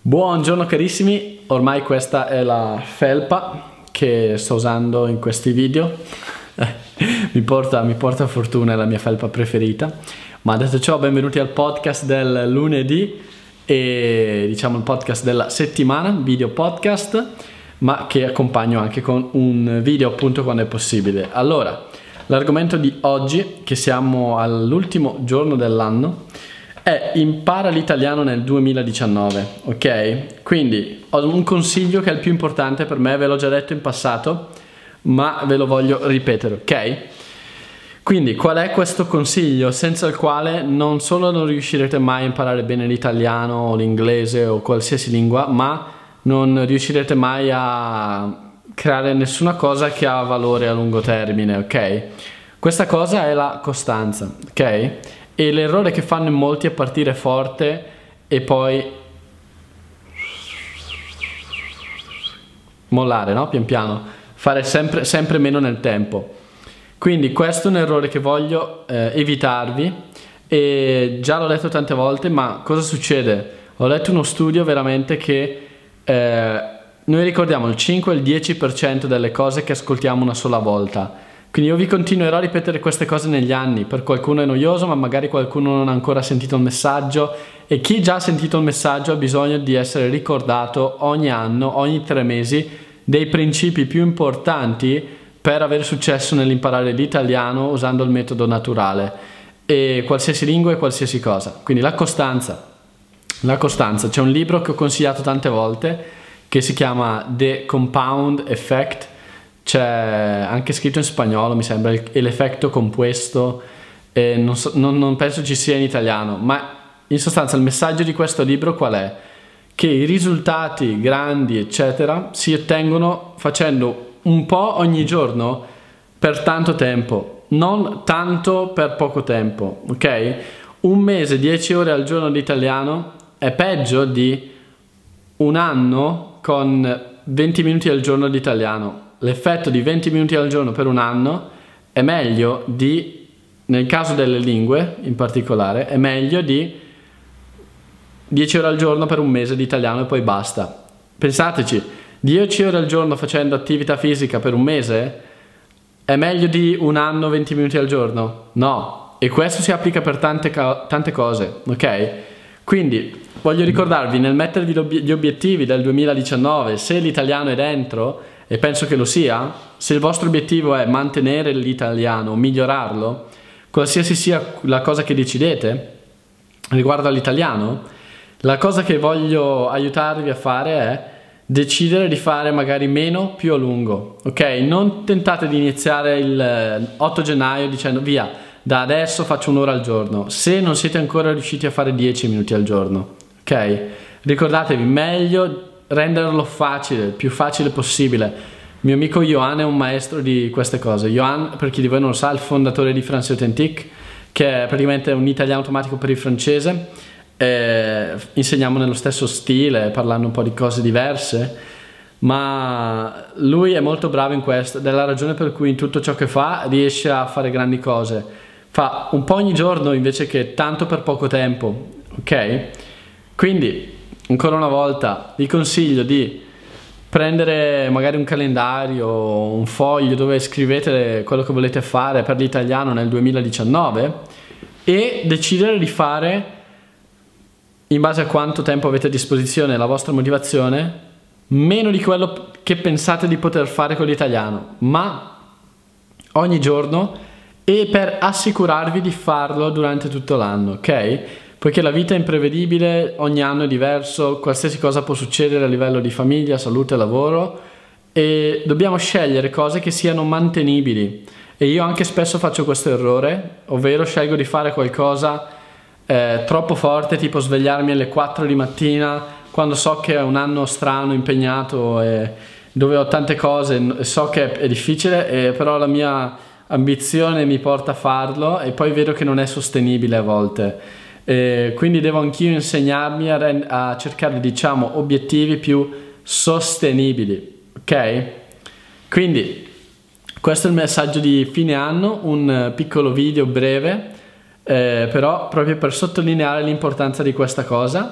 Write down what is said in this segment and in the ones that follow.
Buongiorno carissimi, ormai questa è la felpa che sto usando in questi video. mi porta fortuna, è la mia felpa preferita. Ma detto ciò, benvenuti al podcast del lunedì e diciamo il podcast della settimana, video podcast, ma che accompagno anche con un video appunto quando è possibile. Allora, l'argomento di oggi, che siamo all'ultimo giorno dell'anno, è impara l'italiano nel 2019, ok? Quindi ho un consiglio che è il più importante per me, ve l'ho già detto in passato, ma ve lo voglio ripetere, ok? Quindi qual è questo consiglio senza il quale non solo non riuscirete mai a imparare bene l'italiano o l'inglese o qualsiasi lingua, ma non riuscirete mai a creare nessuna cosa che ha valore a lungo termine, ok? Questa cosa è la costanza, ok? E l'errore che fanno in molti è partire forte e poi mollare, no? Pian piano, fare sempre meno nel tempo. Quindi questo è un errore che voglio evitarvi, e già l'ho detto tante volte, ma cosa succede? Ho letto uno studio veramente che noi ricordiamo il 5 e il 10% delle cose che ascoltiamo una sola volta. Quindi io vi continuerò a ripetere queste cose negli anni. Per qualcuno è noioso, ma magari qualcuno non ha ancora sentito il messaggio, e chi già ha sentito il messaggio ha bisogno di essere ricordato ogni anno, ogni 3 mesi, dei principi più importanti per avere successo nell'imparare l'italiano usando il metodo naturale, e qualsiasi lingua e qualsiasi cosa. Quindi la costanza. C'è un libro che ho consigliato tante volte che si chiama The Compound Effect. C'è anche scritto in spagnolo, mi sembra, e l'effetto compuesto, non penso ci sia in italiano, ma in sostanza il messaggio di questo libro qual è? Che i risultati grandi eccetera si ottengono facendo un po' ogni giorno per tanto tempo, non tanto per poco tempo, ok? Un mese, 10 ore al giorno di italiano è peggio di un anno con 20 minuti al giorno di italiano. L'effetto di 20 minuti al giorno per un anno è meglio di, nel caso delle lingue in particolare, è meglio di 10 ore al giorno per un mese di italiano e poi basta. Pensateci, 10 ore al giorno facendo attività fisica per un mese è meglio di un anno 20 minuti al giorno? No, e questo si applica per tante cose, ok? Quindi voglio ricordarvi, nel mettervi gli obiettivi del 2019, se l'italiano è dentro, e penso che lo sia, se il vostro obiettivo è mantenere l'italiano, migliorarlo, qualsiasi sia la cosa che decidete riguardo all'italiano, la cosa che voglio aiutarvi a fare è decidere di fare magari meno più a lungo, ok? Non tentate di iniziare il 8 gennaio dicendo via, da adesso faccio un'ora al giorno, se non siete ancora riusciti a fare 10 minuti al giorno, ok? Ricordatevi, meglio renderlo facile, il più facile possibile. Mio amico Johan è un maestro di queste cose. Johan, per chi di voi non lo sa, è il fondatore di France Authentique, che è praticamente un italiano automatico per il francese. Insegniamo nello stesso stile, parlando un po' di cose diverse, ma lui è molto bravo in questo ed è la ragione per cui in tutto ciò che fa riesce a fare grandi cose. Fa un po' ogni giorno invece che tanto per poco tempo, ok? Quindi ancora una volta vi consiglio di prendere magari un calendario, un foglio dove scrivete quello che volete fare per l'italiano nel 2019 e decidere di fare, in base a quanto tempo avete a disposizione e la vostra motivazione, meno di quello che pensate di poter fare con l'italiano, ma ogni giorno, e per assicurarvi di farlo durante tutto l'anno, ok? Poiché la vita è imprevedibile, ogni anno è diverso, qualsiasi cosa può succedere a livello di famiglia, salute, lavoro, e dobbiamo scegliere cose che siano mantenibili. E io anche spesso faccio questo errore, ovvero scelgo di fare qualcosa troppo forte, tipo svegliarmi alle 4 di mattina quando so che è un anno strano, impegnato, e dove ho tante cose e so che è difficile, però la mia ambizione mi porta a farlo e poi vedo che non è sostenibile a volte. Quindi devo anch'io insegnarmi a cercare, diciamo, obiettivi più sostenibili, ok? Quindi questo è il messaggio di fine anno, un piccolo video breve, però proprio per sottolineare l'importanza di questa cosa.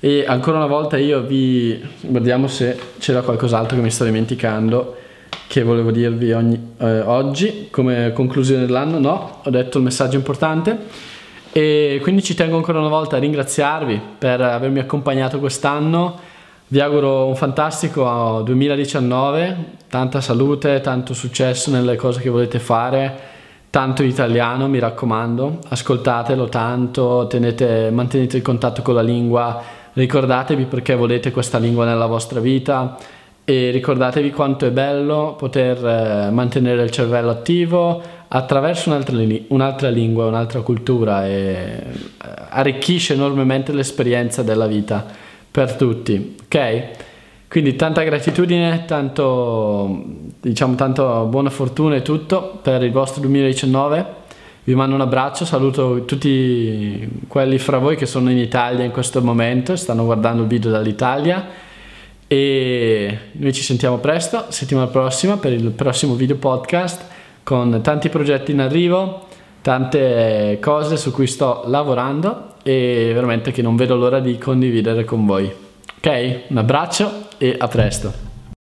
E ancora una volta guardiamo se c'era qualcos'altro che mi sto dimenticando che volevo dirvi oggi come conclusione dell'anno. No, ho detto il messaggio importante. E quindi ci tengo ancora una volta a ringraziarvi per avermi accompagnato quest'anno. Vi auguro un fantastico 2019, tanta salute, tanto successo nelle cose che volete fare, tanto italiano, mi raccomando, ascoltatelo tanto, mantenete il contatto con la lingua, ricordatevi perché volete questa lingua nella vostra vita e ricordatevi quanto è bello poter mantenere il cervello attivo attraverso un'altra lingua, un'altra cultura, e arricchisce enormemente l'esperienza della vita per tutti, ok? Quindi tanta gratitudine, tanto buona fortuna e tutto per il vostro 2019. Vi mando un abbraccio, saluto tutti quelli fra voi che sono in Italia in questo momento e stanno guardando il video dall'Italia, e noi ci sentiamo presto, settimana prossima, per il prossimo video podcast con tanti progetti in arrivo, tante cose su cui sto lavorando e veramente che non vedo l'ora di condividere con voi. Ok? Un abbraccio e a presto.